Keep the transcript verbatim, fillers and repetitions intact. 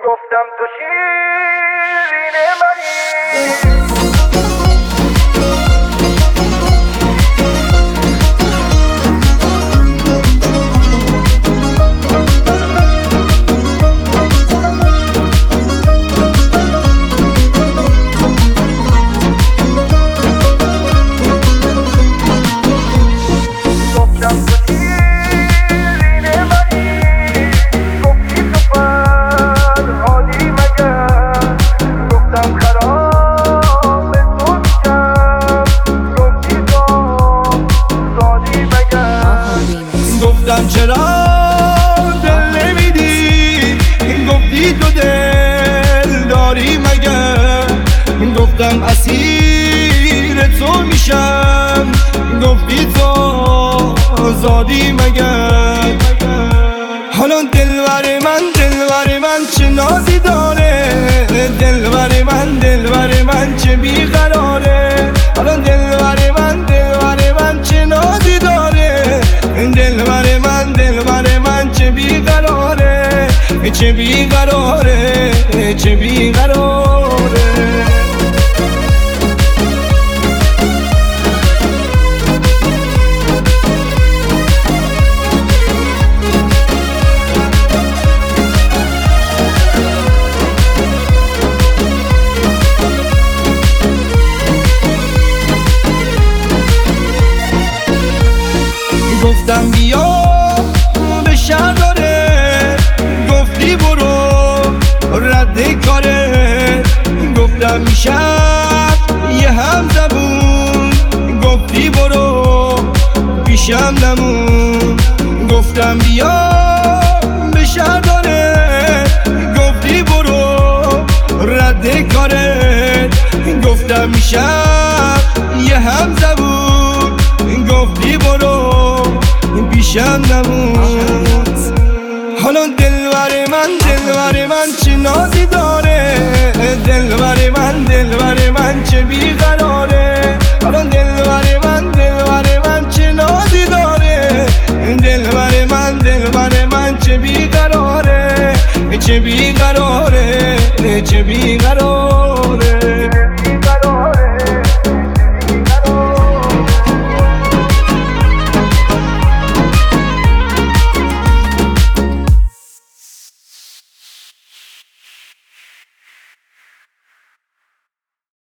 گفتم تو شیرین منی چرا دل نمیدی گفتی تو دل داری مگر گفتم اسیر تو میشم گفتی تو آزادی مگر حالا دلبر من دلبر من چه نازی داره دلبر من دلبر من چه بیقراره حالا دلبر من دلبر من چه نازی داره دلبر من دلبر من چه بیقراره چه بیقراره چه بیقراره گفتم بیا به شهر داره گفتی برو رد کاره گفتم میشم یه هم زبون گفتی برو پیشم نمون گفتم بیا به شهر داره گفتی برو رد کاره گفتم میشم یه هم زبون گفتی برو پیشم نمون حالا دلبر من دلبر من چه نازی داره دلبر من دلبر من چه بیقراره حالا دلبر من دلبر من چه نازی داره دلبر من دلبر من چه بیقراره چه بیقراره چه بیقراره